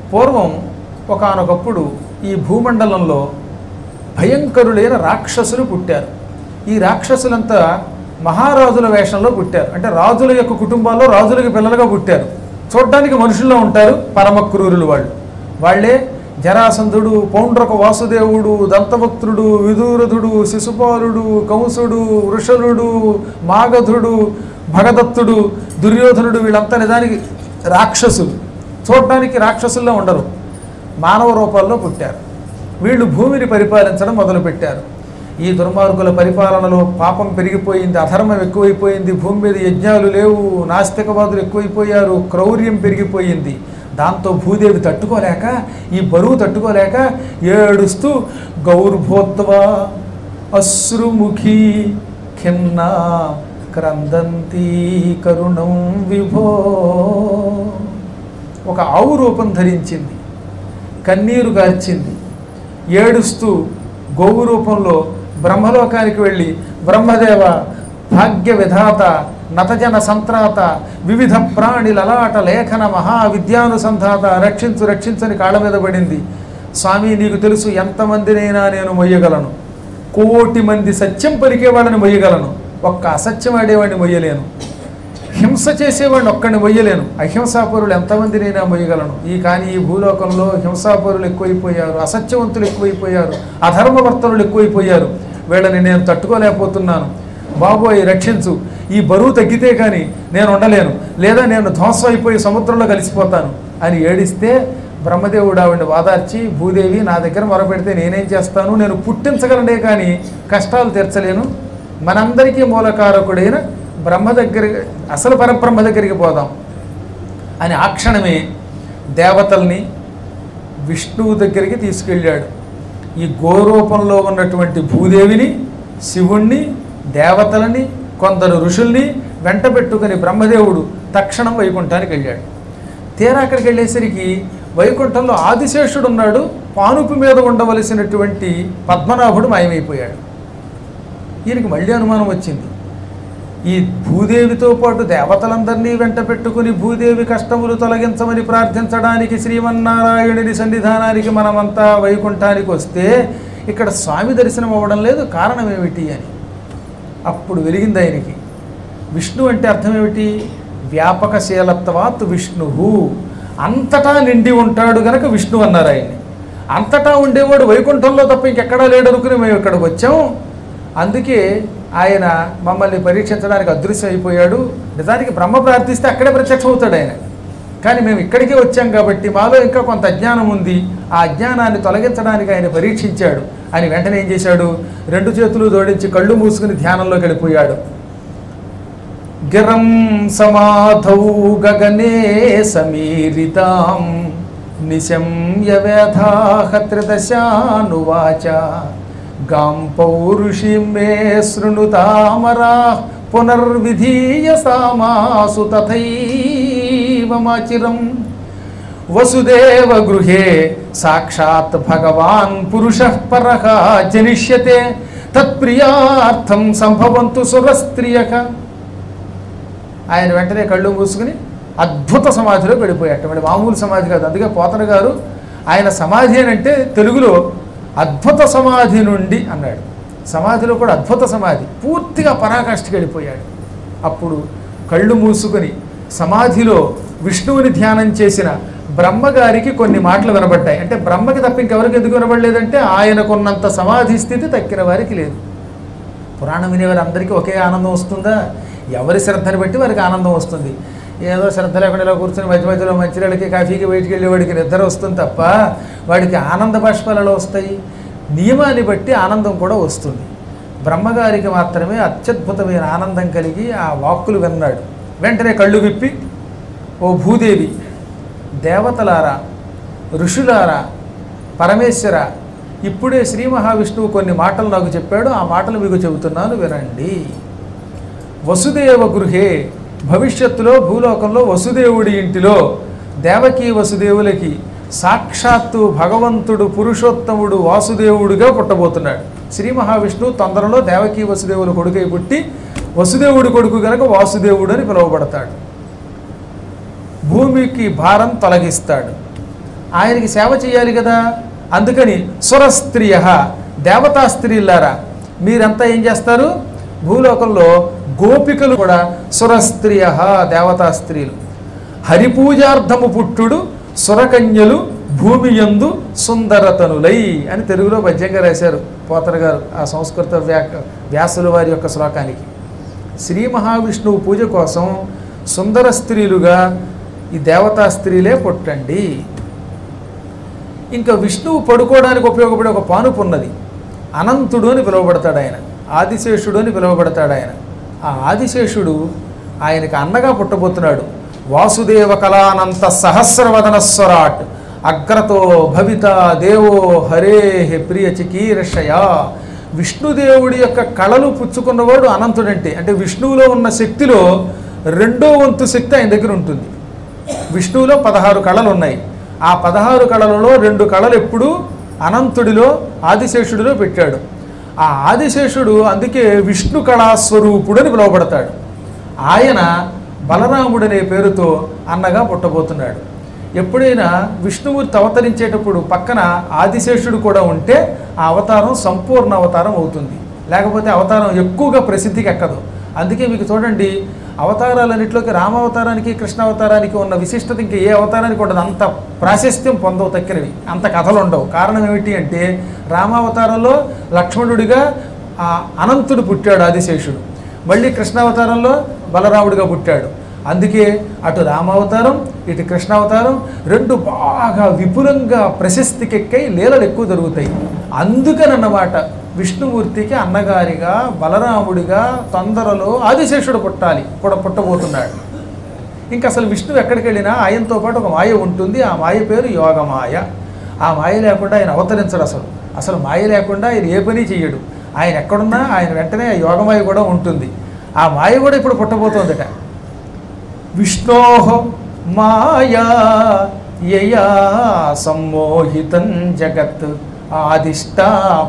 పూర్వం ఒకానొకప్పుడు ఈ భూమండలంలో భయంకరులైన రాక్షసులు పుట్టారు. ఈ రాక్షసులంతా మహారాజుల వేషంలో పుట్టారు. అంటే రాజుల యొక్క కుటుంబాల్లో రాజులకి పిల్లలుగా పుట్టారు. చూడడానికి మనుషుల్లో ఉంటారు, పరమ క్రూరులు వాళ్ళు. వాళ్ళే జరాసంధుడు, పౌండ్రక వాసుదేవుడు, దంతభక్తుడు, విదూరథుడు, శిశుపాలుడు, కంసుడు, వృషలుడు, మాగధుడు, భగదత్తుడు, దుర్యోధనుడు. వీళ్ళంతా నిజానికి రాక్షసులు. చూడడానికి రాక్షసుల్లో ఉండరు, మానవ రూపాల్లో పుట్టారు. వీళ్ళు భూమిని పరిపాలించడం మొదలుపెట్టారు. ఈ దుర్మార్గుల పరిపాలనలో పాపం పెరిగిపోయింది, అధర్మం ఎక్కువైపోయింది, భూమి మీద యజ్ఞాలు లేవు, నాస్తికవాదులు ఎక్కువైపోయారు, క్రౌర్యం పెరిగిపోయింది. దాంతో భూదేవి తట్టుకోలేక, ఈ బరువు తట్టుకోలేక ఏడుస్తూ గౌర్భోత్వా అశ్రుముఖీ ఖిన్నా క్రందంతి కరుణం విభో. ఒక ఆవు రూపం ధరించింది, కన్నీరు గార్చింది, ఏడుస్తూ గోవు రూపంలో బ్రహ్మలోకానికి వెళ్ళి, బ్రహ్మదేవ భాగ్య విధాత నతజన సంత్రాత వివిధ ప్రాణి లలాట లేఖన మహావిద్యానుసంధాత రక్షించు రక్షించని కాళ్ళ మీద పడింది. స్వామి, నీకు తెలుసు ఎంతమందినైనా నేను మొయ్యగలను, 1,000,000 మంది సత్యం పలికే వాళ్ళని మొయ్యగలను, ఒక్క అసత్యం ఆడేవాడిని మొయ్యలేను, హింస చేసేవాడిని ఒక్కడిని మొయ్యలేను, అహింసాపరులు ఎంతమందినైనా మొయ్యగలను. కానీ ఈ భూలోకంలో హింసాపరులు ఎక్కువైపోయారు, అసత్యవంతులు ఎక్కువైపోయారు, అధర్మవర్తనులు ఎక్కువైపోయారు. వీళ్ళని నేను తట్టుకోలేకపోతున్నాను, బాబోయ్ రక్షించు, ఈ బరువు తగ్గితే కానీ నేను ఉండలేను, లేదా నేను ధ్వంసం అయిపోయి సముద్రంలో కలిసిపోతాను అని ఏడిస్తే బ్రహ్మదేవుడు ఆవిడని వాదార్చి, భూదేవి నా దగ్గర మొరపెడితే నేనేం చేస్తాను, నేను పుట్టించగలనే కానీ కష్టాలు తీర్చలేను, మనందరికీ మూలకారకుడైన బ్రహ్మ దగ్గరికి, అసలు పరబ్రహ్మ దగ్గరికి పోదాం అని ఆ క్షణమే దేవతల్ని విష్ణువు దగ్గరికి తీసుకెళ్ళాడు. ఈ గోరూపంలో ఉన్నటువంటి భూదేవిని, శివుణ్ణి, దేవతలని, కొందరు ఋషుల్ని వెంట పెట్టుకుని బ్రహ్మదేవుడు తక్షణం వైకుంఠానికి వెళ్ళాడు. తీరా అక్కడికి వెళ్ళేసరికి వైకుంఠంలో ఆదిశేషుడు ఉన్నాడు, పానుపు మీద ఉండవలసినటువంటి పద్మనాభుడు మాయమైపోయాడు. ఈయనకి మళ్ళీ అనుమానం వచ్చింది. ఈ భూదేవితో పాటు దేవతలందరినీ వెంట పెట్టుకుని భూదేవి కష్టములు తొలగించమని ప్రార్థించడానికి శ్రీమన్నారాయణుని సన్నిధానానికి మనమంతా వైకుంఠానికి వస్తే ఇక్కడ స్వామి దర్శనం అవ్వడం లేదు, కారణం ఏమిటి అని అప్పుడు వెలిగింది ఆయనకి. విష్ణు అంటే అర్థం ఏమిటి? వ్యాపకశీలత్వాత్ విష్ణువు, అంతటా నిండి ఉంటాడు గనక విష్ణు అన్నారు ఆయన్ని. అంతటా ఉండేవాడు వైకుంఠంలో తప్ప ఇంకెక్కడా లేడు అనుకుని మేము ఇక్కడికి వచ్చాం. అందుకే ఆయన మమ్మల్ని పరీక్షించడానికి అదృశ్యం అయిపోయాడు. నిజానికి బ్రహ్మ ప్రార్థిస్తే అక్కడే ప్రత్యక్షం అవుతాడు ఆయన. కానీ మేము ఇక్కడికే వచ్చాం కాబట్టి మాలో ఇంకా కొంత అజ్ఞానం ఉంది, ఆ అజ్ఞానాన్ని తొలగించడానికి ఆయన పరీక్షించాడు అని వెంటనే ఏం చేశాడు, 2 చేతులు జోడించి కళ్ళు మూసుకుని ధ్యానంలోకి వెళ్ళిపోయాడు. గిరం సమాధౌ గగనే సమీరితాం నిశమ్య వేధాహ త్రిదశానువాచ గాం పౌరుషిం మే శృణుతామరా పునర్విధీయ సామాసు తథైవ మాచిరం వసుదేవ గృహే సాక్షాత్ భగవాన్ పురుషః పరః జనిష్యతే తత్ప్రియార్థం సంభవంతు సురస్త్రియక. ఆయన వెంటనే కళ్ళు మూసుకుని అద్భుత సమాధిలో వెళ్ళిపోయాట. మరి మామూలు సమాధి కాదు. అందుకే పోతన గారు ఆయన సమాధి అని అంటే తెలుగులో అద్భుత సమాధి నుండి అన్నాడు. సమాధిలో కూడా అద్భుత సమాధి, పూర్తిగా పరాకాష్ఠకి వెళ్ళిపోయాడు. అప్పుడు కళ్ళు మూసుకొని సమాధిలో విష్ణువుని ధ్యానం చేసిన బ్రహ్మగారికి కొన్ని మాటలు వినబడ్డాయి. అంటే బ్రహ్మకి తప్ప ఇంకెవరికి ఎందుకు వినబడలేదంటే ఆయనకున్నంత సమాధి స్థితి తక్కిన వారికి లేదు. పురాణం వినేవారు అందరికీ ఒకే ఆనందం వస్తుందా? ఎవరి శ్రద్ధని బట్టి వారికి ఆనందం వస్తుంది. ఏదో శ్రద్ధ లేకుండా ఇలా కూర్చొని మధ్య మధ్యలో మంచిర్యాలకి కాఫీకి బయటికి వెళ్ళేవాడికి నిద్ర వస్తుంది తప్ప వాడికి ఆనంద బాష్పాలలో వస్తాయి. నియమాన్ని బట్టి ఆనందం కూడా వస్తుంది. బ్రహ్మగారికి మాత్రమే అత్యద్భుతమైన ఆనందం కలిగి ఆ వాక్కులు విన్నాడు. వెంటనే కళ్ళు విప్పి, ఓ భూదేవి, దేవతలారా, ఋషులారా, పరమేశ్వర, ఇప్పుడే శ్రీ మహావిష్ణువు కొన్ని మాటలు నాకు చెప్పాడు, ఆ మాటలు మీకు చెబుతున్నాను వినండి. వసుదేవ గృహే, భవిష్యత్తులో భూలోకంలో వసుదేవుడి ఇంటిలో దేవకీ వసుదేవులకి సాక్షాత్తు భగవంతుడు పురుషోత్తముడు వాసుదేవుడిగా పుట్టబోతున్నాడు. శ్రీ మహావిష్ణువు తొందరలో దేవకీ వసుదేవుల కొడుకై పుట్టి వసుదేవుడి కొడుకు గనక వాసుదేవుడు అని పిలువబడతాడు. భూమికి భారం తొలగిస్తాడు. ఆయనకి సేవ చేయాలి కదా. అందుకని సురస్త్రియ దేవతా స్త్రీలారా మీరంతా ఏం చేస్తారు, భూలోకంలో గోపికలు కూడా సురస్త్రియ దేవతా స్త్రీలు. హరిపూజార్థము పుట్టుడు సురకన్యలు భూమి యందు సుందరతనులై అని తెలుగులో పద్యంగా రాశారు పోతన గారు ఆ సంస్కృత వ్యాసుల వారి యొక్క శ్లోకానికి. శ్రీ మహావిష్ణువు పూజ కోసం సుందర స్త్రీలుగా ఈ దేవతా స్త్రీలే పుట్టండి. ఇంకా విష్ణువు పడుకోవడానికి ఉపయోగపడే ఒక పానుపు ఉన్నది. అనంతుడు అని పిలువబడతాడు ఆయన, ఆదిశేషుడు అని పిలువబడతాడు ఆయన. ఆ ఆదిశేషుడు ఆయనకి అన్నగా పుట్టబోతున్నాడు. వాసుదేవ కళానంత సహస్రవదనస్వరాట్ అగ్రతో భవిత దేవో హరే ప్రియ చికీర్షయా. విష్ణుదేవుడి యొక్క కళలు పుచ్చుకున్నవాడు అనంతుడంటే, అంటే విష్ణువులో ఉన్న శక్తిలో 2వ వంతు శక్తి ఆయన దగ్గర ఉంటుంది. విష్ణువులో 16 కళలు ఉన్నాయి. ఆ 16 కళలలో 2 కళలు ఎప్పుడూ అనంతుడిలో ఆదిశేషుడిలో పెట్టాడు. ఆ ఆదిశేషుడు అందుకే విష్ణు కళాస్వరూపుడు అని పిలువబడతాడు. ఆయన బలరాముడనే పేరుతో అన్నగా పుట్టబోతున్నాడు. ఎప్పుడైనా విష్ణుమూర్తి అవతరించేటప్పుడు పక్కన ఆదిశేషుడు కూడా ఉంటే ఆ అవతారం సంపూర్ణ అవతారం అవుతుంది, లేకపోతే అవతారం ఎక్కువగా ప్రసిద్ధికి ఎక్కదు. అందుకే మీకు చూడండి, అవతారాలన్నింటిలోకి రామావతారానికి కృష్ణావతారానికి ఉన్న విశిష్టత ఇంకా ఏ అవతారానికి ఉండదు. అంత ప్రాశస్త్యం పొందవు, తక్కినవి అంత కథలు ఉండవు. కారణం ఏమిటి అంటే రామావతారంలో లక్ష్మణుడిగా అనంతుడు పుట్టాడు ఆదిశేషుడు, మళ్ళీ కృష్ణావతారంలో బలరాముడిగా పుట్టాడు. అందుకే అటు రామావతారం ఇటు కృష్ణావతారం 2 బాగా విపులంగా ప్రశస్తికెక్కై లీలలు ఎక్కువ జరుగుతాయి. అందుకనన్నమాట విష్ణుమూర్తికి అన్నగారిగా బలరాముడిగా తొందరలో ఆదిశేషుడు పుట్టబోతున్నాడు. ఇంకా అసలు విష్ణువు ఎక్కడికి వెళ్ళినా ఆయనతో పాటు ఒక మాయ ఉంటుంది. ఆ మాయ పేరు యోగమాయ. ఆ మాయ లేకుండా ఆయన అవతరించడు. అసలు మాయ లేకుండా ఆయన ఏ పని చెయ్యడు. ఆయన ఎక్కడున్నా ఆయన వెంటనే ఆ యోగమాయ కూడా ఉంటుంది. ఆ మాయ కూడా ఇప్పుడు పుట్టబోతోందట. విష్ణోః మాయా యయా సమ్మోహితం జగత్ ఆదిష్ట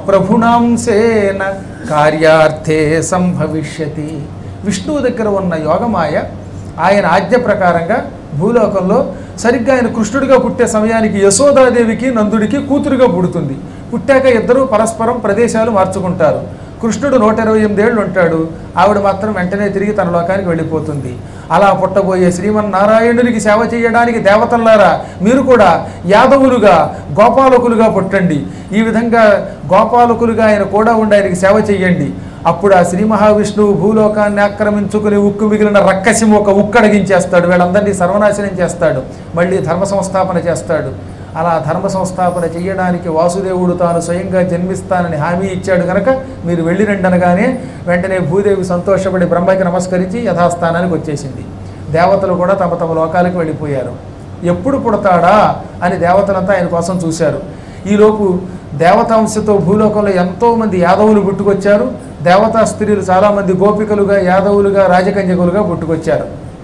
ప్రభుణాంసేన కార్యార్థే సంభవిష్యతి. విష్ణువు దగ్గర ఉన్న యోగమాయ ఆయన ఆజ్ఞ ప్రకారంగా భూలోకంలో సరిగ్గా ఆయన కృష్ణుడిగా పుట్టే సమయానికి యశోదాదేవికి నందుడికి కూతురుగా పుడుతుంది. పుట్టాక ఇద్దరూ పరస్పరం ప్రదేశాలు మార్చుకుంటారు. కృష్ణుడు 128 ఏళ్ళు ఉంటాడు, ఆవిడ మాత్రం వెంటనే తిరిగి తన లోకానికి వెళ్ళిపోతుంది. అలా పుట్టబోయే శ్రీమన్నారాయణునికి సేవ చేయడానికి దేవతల్లారా మీరు కూడా యాదవులుగా గోపాలకులుగా పుట్టండి. ఈ విధంగా గోపాలకులుగా ఆయన కూడా ఉండి ఆయనకి సేవ చెయ్యండి. అప్పుడు ఆ శ్రీ మహావిష్ణువు భూలోకాన్ని ఆక్రమించుకుని ఉక్కు మిగిలిన రక్కసిము ఒక ఉక్కడగించేస్తాడు, వీళ్ళందరినీ సర్వనాశనం చేస్తాడు, మళ్ళీ ధర్మ సంస్థాపన చేస్తాడు. అలా ధర్మ సంస్థాపన చేయడానికి వాసుదేవుడు తాను స్వయంగా జన్మిస్తానని హామీ ఇచ్చాడు కనుక మీరు వెళ్ళి రండి అనగానే వెంటనే భూదేవి సంతోషపడి బ్రహ్మకి నమస్కరించి యథాస్థానానికి వచ్చేసింది. దేవతలు కూడా తమ తమ లోకాలకు వెళ్ళిపోయారు. ఎప్పుడు పుడతాడా అని దేవతలంతా ఆయన కోసం చూశారు. ఈలోపు దేవతాంశతో భూలోకంలో ఎంతోమంది యాదవులు పుట్టుకొచ్చారు. దేవతా స్త్రీలు చాలామంది గోపికలుగా యాదవులుగా రాజకన్యకులుగా పుట్టుకొచ్చారు.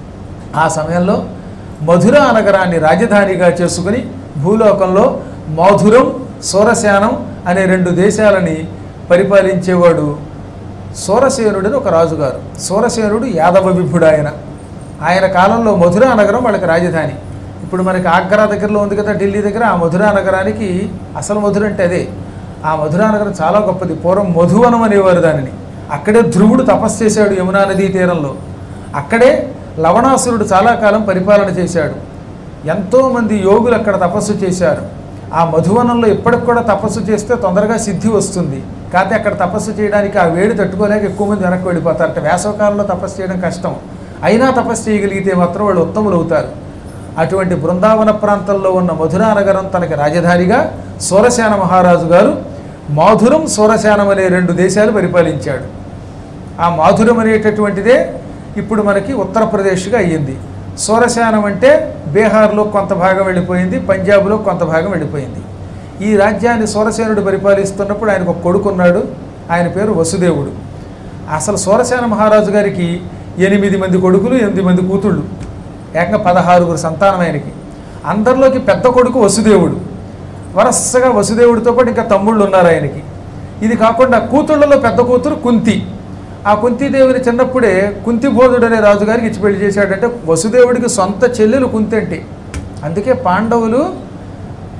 ఆ సమయంలో మధుర నగరాన్ని రాజధానిగా చేసుకుని భూలోకంలో మధురం సోరసేనం అనే 2 దేశాలని పరిపాలించేవాడు సోరసేనుడని ఒక రాజుగారు. సోరసేనుడు యాదవ విభుడు. ఆయన కాలంలో మధురా నగరం వాళ్ళకి రాజధాని. ఇప్పుడు మనకి ఆగ్రా దగ్గరలో ఉంది కదా ఢిల్లీ దగ్గర, ఆ మధురా నగరానికి అసలు మధుర అంటే అదే. ఆ మధురా నగరం చాలా గొప్పది. పూర్వం మధువనం అనేవారు దానిని. అక్కడే ధ్రువుడు తపస్సు చేశాడు యమునా నదీ తీరంలో. అక్కడే లవణాసురుడు చాలా కాలం పరిపాలన చేశాడు. ఎంతోమంది యోగులు అక్కడ తపస్సు చేశారు. ఆ మధువనంలో ఇప్పటికి కూడా తపస్సు చేస్తే తొందరగా సిద్ధి వస్తుంది. కాకపోతే అక్కడ తపస్సు చేయడానికి ఆ వేడి తట్టుకోలేక ఎక్కువ మంది వెనక్కి వెళ్ళిపోతారు. వేసవకాలంలో తపస్సు చేయడం కష్టం, అయినా తపస్సు చేయగలిగితే మాత్రం వాళ్ళు ఉత్తములు అవుతారు. అటువంటి బృందావన ప్రాంతంలో ఉన్న మధురా నగరం తనకి రాజధానిగా సోరసేన మహారాజు గారు మాధురం సోరసేనం అనే 2 దేశాలు పరిపాలించాడు. ఆ మాధురం అనేటటువంటిదే ఇప్పుడు మనకి ఉత్తరప్రదేశ్గా అయ్యింది. సోరసేనం అంటే బీహార్లో కొంత భాగం వెళ్ళిపోయింది, పంజాబ్లో కొంత భాగం వెళ్ళిపోయింది. ఈ రాజ్యాన్ని సోరసేనుడు పరిపాలిస్తున్నప్పుడు ఆయనకు ఒక కొడుకున్నాడు, ఆయన పేరు వసుదేవుడు. అసలు సోరసేన మహారాజు గారికి 8 మంది కొడుకులు 8 మంది కూతుళ్ళు, ఏకంగా 16 సంతానం ఆయనకి. అందరిలోకి పెద్ద కొడుకు వసుదేవుడు. వరసగా వసుదేవుడితో పాటు ఇంకా తమ్ముళ్ళు ఉన్నారు ఆయనకి. ఇది కాకుండా కూతుళ్లలో పెద్ద కూతురు కుంతి. ఆ కుంతీదేవిని చిన్నప్పుడే కుంతిబోధుడు అనే రాజుగారికి ఇచ్చి పెళ్లి చేశాడంటే వసుదేవుడికి సొంత చెల్లెలు కుంతి అంటే. అందుకే పాండవులు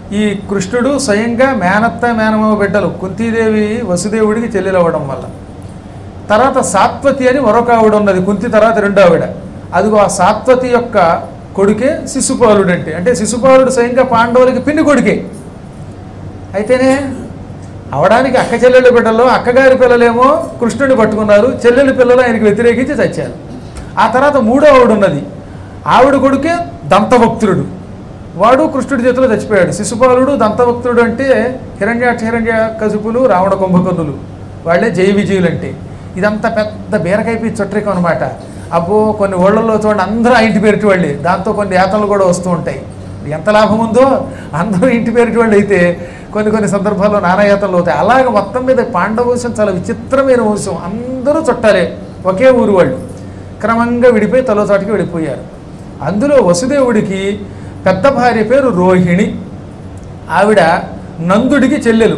ఈ కృష్ణుడు స్వయంగా మేనత్త మేనమామ బిడ్డలు కుంతీదేవి వసుదేవుడికి చెల్లెలవ్వడం వల్ల. తర్వాత సాత్వతి అని మరొక ఆవిడ ఉన్నది, కుంతి తర్వాత రెండో ఆవిడ. అదిగో ఆ సాత్వతి యొక్క కొడుకే శిశుపాలుడు. అంటే శిశుపాలుడు స్వయంగా పాండవులకి పిన్ని కొడుకే. అయితేనే అవడానికి అక్క చెల్లెళ్ళ బిడ్డల్లో అక్కగారి పిల్లలేమో కృష్ణుడిని పట్టుకున్నారు, చెల్లెళ్ళ పిల్లలు ఆయనకి వ్యతిరేకించి చచ్చారు. ఆ తర్వాత మూడో ఆవిడ ఉన్నది, ఆవిడ కొడుకే దంతభక్తుడు, వాడు కృష్ణుడి చేతిలో చచ్చిపోయాడు. శిశుపాలుడు దంతభక్తుడు అంటే హిరణ్యాకశిపులు రావణ కుంభకర్ణులు, వాళ్ళే జయ విజయులు. అంటే ఇదంతా పెద్ద బీరకైపి చుట్టరికం అనమాట. అబ్బో కొన్ని ఓళ్లలో చూడండి అందరూ ఆ ఇంటి పేరిటి వాళ్ళే, దాంతో కొన్ని యాతనలు కూడా వస్తూ ఉంటాయి. ఎంత లాభం ఉందో, అందరూ ఇంటి పేరిటి వాళ్ళు అయితే కొన్ని సందర్భాల్లో నానాయాతనలు అవుతాయి. అలాగే మొత్తం మీద పాండవ వంశం చాలా విచిత్రమైన వంశం, అందరూ చుట్టాలే, ఒకే ఊరు వాళ్ళు. క్రమంగా విడిపోయి తలో చాటుకి వెళ్ళిపోయారు. అందులో వసుదేవుడికి పెద్ద భార్య పేరు రోహిణి, ఆవిడ నందుడికి చెల్లెలు.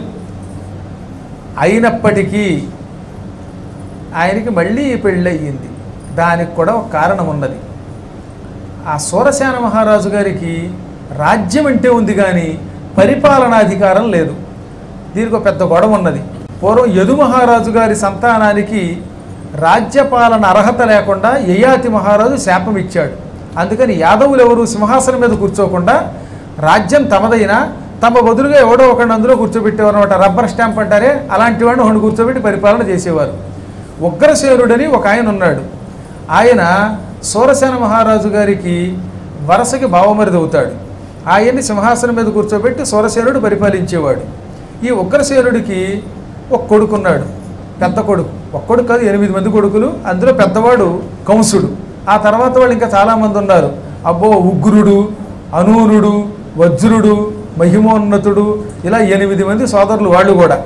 అయినప్పటికీ ఆయనకి మళ్ళీ పెళ్ళి అయ్యింది. దానికి కూడా ఒక కారణం ఉన్నది. ఆ సూరసేన మహారాజు గారికి రాజ్యం అంటే ఉంది కానీ పరిపాలనాధికారం లేదు. దీనికి ఒక పెద్ద గొడవ ఉన్నది. పూర్వం యదు మహారాజు గారి సంతానానికి రాజ్యపాలన అర్హత లేకుండా యయాతి మహారాజు శాపం ఇచ్చాడు. అందుకని యాదవులు ఎవరు సింహాసనం మీద కూర్చోకుండా రాజ్యం తమదైనా తమ బదులుగా ఎవడో ఒకటి అందులో కూర్చోబెట్టేవారు అనమాట. రబ్బర్ స్టాంప్ అంటారే, అలాంటి వాడిని ఒకటి కూర్చోబెట్టి పరిపాలన చేసేవారు. ఉగ్రసేనుడని ఒక ఆయన ఉన్నాడు. ఆయన సూరసేన మహారాజు గారికి వరసకి బావమరిది అవుతాడు. ఆయన్ని సింహాసనం మీద కూర్చోబెట్టి సూరసేనుడు పరిపాలించేవాడు. ఈ ఉగ్రసేనుడికి ఒక కొడుకున్నాడు, పెద్ద కొడుకు. ఒక కొడుకు కాదు, 8 మంది కొడుకులు. అందులో పెద్దవాడు కంసుడు. ఆ తర్వాత వాళ్ళు ఇంకా చాలామంది ఉన్నారు. అబ్బో, ఉగ్రుడు, అనూరుడు, వజ్రుడు, మహిమోన్నతుడు, ఇలా 8 మంది సోదరులు వాళ్ళు కూడా.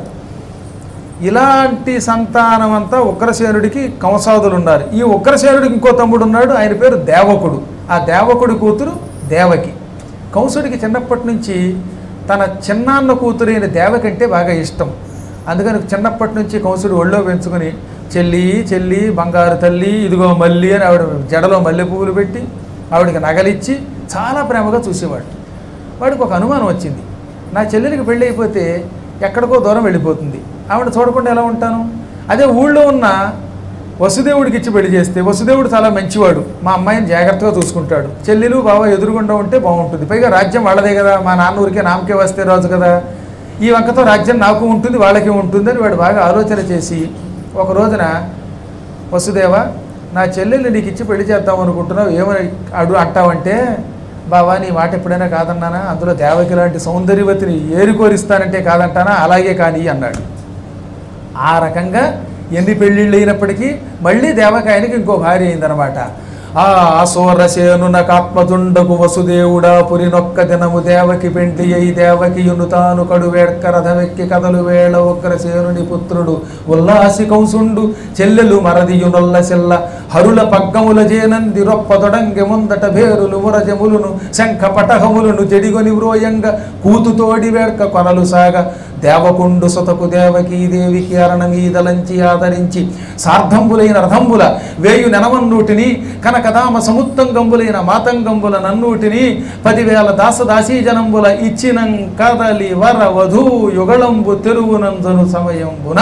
ఇలాంటి సంతానం అంతా ఉగ్రసేనుడికి కంసాదులు ఉన్నారు. ఈ ఉగ్రసేనుడికి ఇంకో తమ్ముడు ఉన్నాడు, ఆయన పేరు దేవకుడు. ఆ దేవకుడి కూతురు దేవకి. కంసుడికి చిన్నప్పటి నుంచి తన చిన్నాన్న కూతురైన దేవకి అంటే బాగా ఇష్టం. అందుకని చిన్నప్పటి నుంచి కంసుడు ఒళ్ళో పెంచుకొని చెల్లి చెల్లి బంగారు తల్లి ఇదిగో మల్లి అని ఆవిడ జడలో మల్లె పువ్వులు పెట్టి ఆవిడకి నగలిచ్చి చాలా ప్రేమగా చూసేవాడు. వాడికి ఒక అనుమానం వచ్చింది, నా చెల్లెలికి పెళ్ళి అయిపోతే ఎక్కడికో దూరం వెళ్ళిపోతుంది, ఆవిడ చూడకుండా ఎలా ఉంటాను? అదే ఊళ్ళో ఉన్న వసుదేవుడికి ఇచ్చి పెళ్లి చేస్తే వసుదేవుడు చాలా మంచివాడు, మా అమ్మాయిని జాగ్రత్తగా చూసుకుంటాడు, చెల్లెలు బావ ఎదురుగుండా ఉంటే బాగుంటుంది, పైగా రాజ్యం వాళ్ళదే కదా, మా నాన్న ఊరికే నామకే వస్తే రాజు కదా, ఈ వంకతో రాజ్యం నాకు ఉంటుంది వాళ్ళకి ఉంటుంది అని వాడు బాగా ఆలోచన చేసి ఒక రోజున, వసుదేవ నా చెల్లెల్ని నీకు ఇచ్చి పెళ్లి చేద్దాం అనుకుంటున్నావు, ఏమని అంటావంటే, బావా నీ మాట ఎప్పుడైనా కాదన్నానా, అందులో దేవకి లాంటి సౌందర్యవతిని ఏరుకోరిస్తానంటే కాదంటానా, అలాగే కానీ అన్నాడు. ఆ రకంగా ఎన్ని పెళ్ళిళ్ళు అయినప్పటికీ మళ్ళీ దేవకి ఆయనకి ఇంకో భార్య అయిందనమాట. ఆ సోరసేనునకాత్మతుండకు వసుదేవుడా పురినొక్క దినము దేవకి పెంటి అయి దేవకియును తాను కడు వేడ్క రథమెక్కి కథలు వేళ ఉగ్రసేనుని పుత్రుడు ఉల్లాసి కంసుండు చెల్లెలు మరదియునొల్ల సెల్ల హరుల పగ్గముల జేనంది రొప్పదొడంగె ముందట భేరులు మురజములును శంఖ పటహములను చెడిగొని వ్రోయంగ కూతుతోడి వేడ్క కొనలు సాగ దేవకుండు సుతకు దేవకీ దేవికి అరణమీదలంచి ఆదరించి సార్ధంబులైన రథంబుల వేయు నెనవన్నూటిని కనకదామ సముత్తంగంబులైన మాతంగంబుల నన్నూటిని 10,000 దాసదాసీజనంబుల ఇచ్చినం కదలి వర వధూ యుగళంబు తెరువునందును సమయంబున.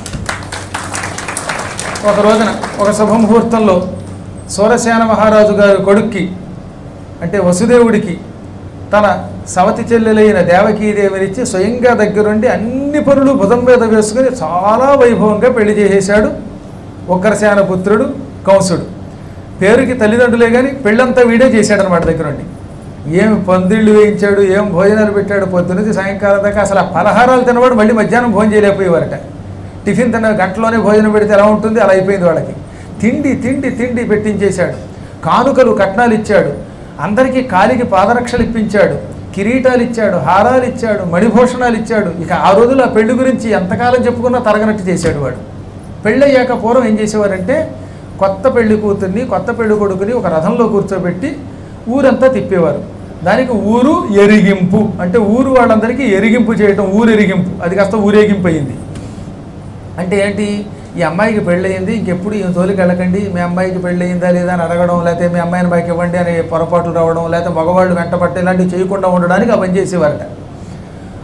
ఒక రోజున ఒక శుభముహూర్తంలో సూరసేన మహారాజు గారి కొడుక్కి అంటే వసుదేవుడికి తన సవతి చెల్లెలైన దేవకీదేవినిచ్చి స్వయంగా దగ్గరుండి అన్ని పనులు భుజం మీద వేసుకుని చాలా వైభవంగా పెళ్లి చేసేశాడు ఉగ్రసేన పుత్రుడు కంసుడు. పేరుకి తల్లిదండ్రులే కానీ పెళ్ళంతా వీడే చేశాడనమాట దగ్గరుండి. ఏం పందిళ్ళు వేయించాడు, ఏం భోజనాలు పెట్టాడు, పొద్దునుంచి సాయంకాలం దాకా అసలు ఆ పలహారాలు తినవాడు మళ్ళీ మధ్యాహ్నం భోజనం చేయలేకపోయేవారట. టిఫిన్ తిన్న గంటలోనే భోజనం పెడితే ఎలా ఉంటుంది అలా అయిపోయింది వాళ్ళకి. తిండి తిండి తిండి పెట్టించేశాడు, కానుకలు కట్నాలు ఇచ్చాడు, అందరికీ కాలికి పాదరక్షలు ఇప్పించాడు, కిరీటాలు ఇచ్చాడు, హారాలు ఇచ్చాడు, మణిభూషణాలు ఇచ్చాడు. ఇక ఆ రోజులు ఆ పెళ్లి గురించి ఎంతకాలం చెప్పుకున్నా తరగనట్టు చేశాడు వాడు. పెళ్ళయ్యాక పూర్వం ఏం చేసేవారంటే కొత్త పెళ్లి కూతుర్ని కొత్త పెళ్లి కొడుకుని ఒక రథంలో కూర్చోబెట్టి ఊరంతా తిప్పేవారు. దానికి ఊరు ఎరిగింపు అంటే ఊరు వాళ్ళందరికీ ఎరిగింపు చేయటం, ఊరు ఎరిగింపు. అది కాస్త ఊరేగింపు అయింది. అంటే ఏంటి, ఈ అమ్మాయికి పెళ్ళయింది ఇంకెప్పుడు ఈ తోలికి వెళ్ళకండి, మీ అమ్మాయికి పెళ్ళయిందా లేదా అని అడగడం, లేకపోతే మీ అమ్మాయిని బాకి ఇవ్వండి అనే పొరపాట్లు రావడం, లేకపోతే మగవాళ్ళు వెంటపట్టి ఇలాంటివి చేయకుండా ఉండడానికి ఆ పని చేసేవారట.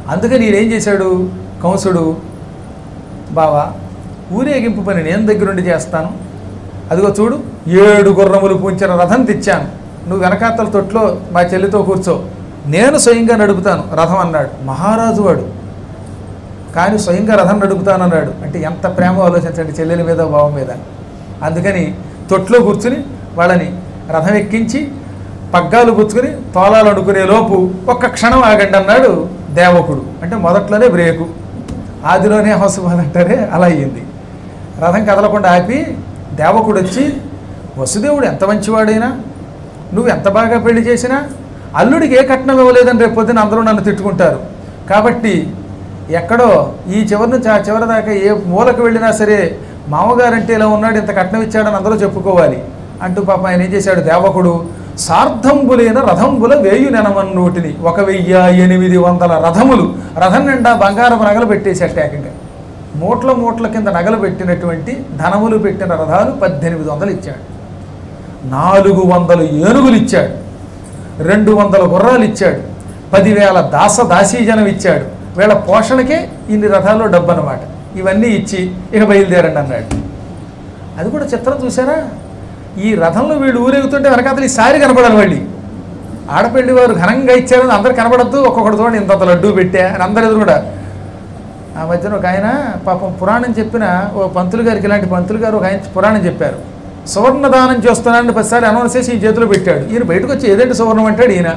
అందుకని నేనేం చేశాడు కంసుడు, బావా ఊరేగింపు పని నేను దగ్గరుండి చేస్తాను, అదిగో చూడు 7 గుర్రములు పూంచిన రథం తెచ్చాను, నువ్వు వెనకాతల తొట్లో మా చెల్లితో కూర్చో, నేను స్వయంగా నడుపుతాను రథం అన్నాడు. మహారాజు వాడు కానీ స్వయంగా రథం నడుపుతానన్నాడు. అంటే ఎంత ప్రేమ ఆలోచించండి చెల్లెల మీద బావ మీద. అందుకని తొట్లో కూర్చుని వాళ్ళని రథం ఎక్కించి పగ్గాలు పుచ్చుకుని తోలాలు అనుకునే లోపు ఒక్క క్షణం ఆగండి అన్నాడు దేవకుడు. అంటే మొదట్లోనే బ్రేకు, ఆదిలోనే హౌసబాద్ అంటారే అలా అయ్యింది. రథం కదలకుండా ఆపి దేవకుడు వచ్చి, వసుదేవుడు ఎంత మంచివాడైనా, నువ్వు ఎంత బాగా పెళ్లి చేసినా అల్లుడికి ఏ కట్నం ఇవ్వలేదని రేపు పొద్దున అందరూ నన్ను తిట్టుకుంటారు, కాబట్టి ఎక్కడో ఈ చివరి నుంచి ఆ చివరి దాకా ఏ మూలకు వెళ్ళినా సరే మామగారంటే ఇలా ఉన్నాడు, ఇంత కట్నం ఇచ్చాడని అందరూ చెప్పుకోవాలి అంటూ పాప ఆయన ఏం చేశాడు దేవకుడు, సార్ధంబులైన రథంబుల 1000 1800 రథములు, రథం నిండా బంగారపు నగలు పెట్టేశాడు. ఏకంగా మూట్ల మూట్ల కింద నగలు పెట్టినటువంటి ధనములు పెట్టిన రథాలు 1800 ఇచ్చాడు. 400 ఏనుగులు ఇచ్చాడు, 200 గుర్రాలు ఇచ్చాడు, 10,000 దాసీజనం ఇచ్చాడు. వీళ్ళ పోషణకే ఇన్ని రథాల్లో డబ్బు అన్నమాట. ఇవన్నీ ఇచ్చి ఇక బయలుదేరండి అన్నాడు. అది కూడా చిత్రం చూసారా, ఈ రథంలో వీళ్ళు ఊరేగుతుంటే వెనకాతలు ఈ సారి కనపడాలి. మళ్ళీ ఆడపెళ్లి వారు ఘనంగా ఇచ్చారని అందరు కనపడద్దు, ఒక్కొక్కటి చూడండి ఇంత లడ్డూ పెట్టా అని అందరు ఎదురు కూడా. ఆ మధ్యన ఒక ఆయన పాపం పురాణం చెప్పిన ఓ పంతులు గారికి, ఇలాంటి పంతులు గారు ఒక ఆయన పురాణం చెప్పారు. సువర్ణ దానం చేస్తున్నానని 10 సార్లు అనౌన్స్ చేసి ఈ చేతిలో పెట్టాడు. ఈయన బయటకు వచ్చి ఏదంటే సువర్ణం అంటాడు ఈయన.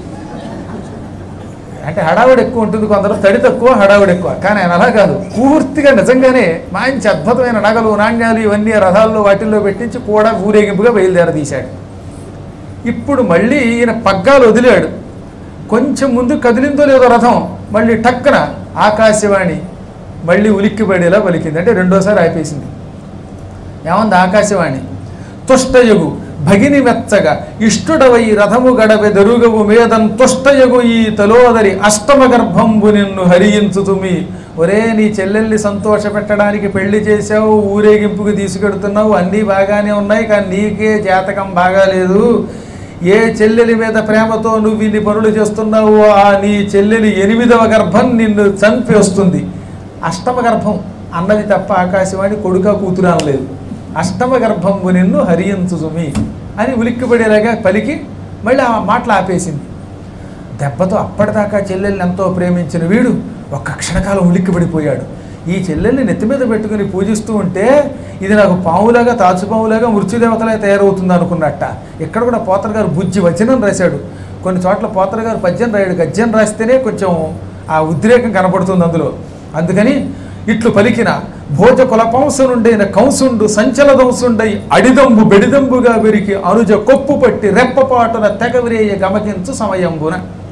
అంటే హడావుడి ఎక్కువ ఉంటుంది, కొందరు తడి తక్కువ హడావుడి ఎక్కువ, కానీ ఆయన అలా కాదు, పూర్తిగా నిజంగానే మంచి అద్భుతమైన నగలు నాణ్యాలు ఇవన్నీ రథాల్లో వాటిల్లో పెట్టించి కూడా ఊరేగింపుగా బయలుదేరదీశాడు. ఇప్పుడు మళ్ళీ ఈయన పగ్గాలు వదిలాడు, కొంచెం ముందు కదిలిందో లేదో రథం, మళ్ళీ టక్కన ఆకాశవాణి మళ్ళీ ఉలిక్కిపడేలా పలికింది. అంటే రెండోసారి ఆపేసింది. ఏమంది ఆకాశవాణి, తుష్టయుగు భగిని మెచ్చగా ఇష్టుడవై రథము గడవె దరుగవు మేదం తుష్టయుగు ఈ తలోదరి అష్టమ గర్భంబు నిన్ను హరించుతుమి. ఒరే నీ చెల్లెల్ని సంతోష పెట్టడానికి పెళ్లి చేశావు, ఊరేగింపుకి తీసుకెడుతున్నావు, అన్నీ బాగానే ఉన్నాయి, కానీ నీకే జాతకం బాగాలేదు. ఏ చెల్లెలి మీద ప్రేమతో నువ్వు ఇన్ని పనులు చేస్తున్నావు ఆ నీ చెల్లెలి 8వ గర్భం నిన్ను చంపేస్తుంది. అష్టమ గర్భం అన్నది తప్ప ఆకాశవాణి కొడుక కూతురు అనలేదు. అష్టమ గర్భంబు నిన్ను హరించుతుమి అని ఉలిక్కిపడేలాగా పలికి మళ్ళీ ఆ మాటలు ఆపేసింది. దెబ్బతో అప్పటిదాకా చెల్లెల్ని ఎంతో ప్రేమించిన వీడు ఒక్క క్షణకాలం ఉలిక్కిపడిపోయాడు. ఈ చెల్లెల్ని నెత్తి మీద పెట్టుకుని పూజిస్తూ ఉంటే ఇది నాకు పావులాగా తాచుపావులాగా మృత్యుదేవతలా తయారవుతుంది అనుకున్నట్ట. ఇక్కడ కూడా పోతన గారు బుజ్జి వచనం రాశాడు. కొన్ని చోట్ల పోతన గారు పద్యం రాయడు, గద్యం రాస్తేనే కొంచెం ఆ ఉద్రేకం కనపడుతుంది అందులో. అందుకని ఇట్లు పలికిన భోజ కులపంస నుండైన కంసుండు సంచల దంసుండై అడిదంబు బెడిదంబుగా విరికి అనుజ కొప్పు పట్టి రెప్పపాటున తెగవిరేయ గమకించు సమయంబున.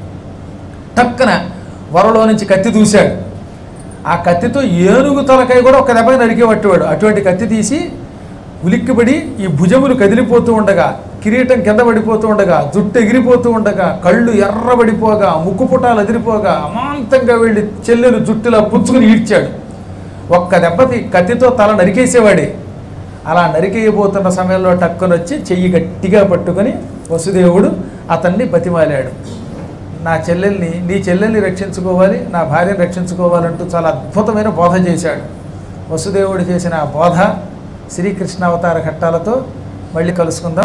టక్కన వరలో నుంచి కత్తి దూశాడు. ఆ కత్తితో ఏనుగు తలకాయ కూడా ఒక దెబ్బ నరికేపట్టేవాడు. అటువంటి కత్తి తీసి ఉలిక్కిపడి ఈ భుజములు కదిలిపోతూ ఉండగా, కిరీటం కింద పడిపోతూ ఉండగా, జుట్టు ఎగిరిపోతూ ఉండగా, కళ్ళు ఎర్రబడిపోగా, ముక్కు పుటాలు అదిరిపోగా అమాంతంగా వెళ్ళి చెల్లెలు జుట్టులా పుచ్చుకుని ఈడ్చాడు. ఒక్క దెబ్బకి కత్తితో తల నరికేసేవాడే. అలా నరికేయబోతున్న సమయంలో టక్కునొచ్చి చెయ్యి గట్టిగా పట్టుకొని వసుదేవుడు అతన్ని బతిమాలాడు. నీ చెల్లెల్ని రక్షించుకోవాలి, నా భార్యను రక్షించుకోవాలంటూ చాలా అద్భుతమైన బోధ చేశాడు. వసుదేవుడు చేసిన ఆ బోధ శ్రీకృష్ణ అవతార ఘట్టాలతో మళ్ళీ కలుసుకుందాం.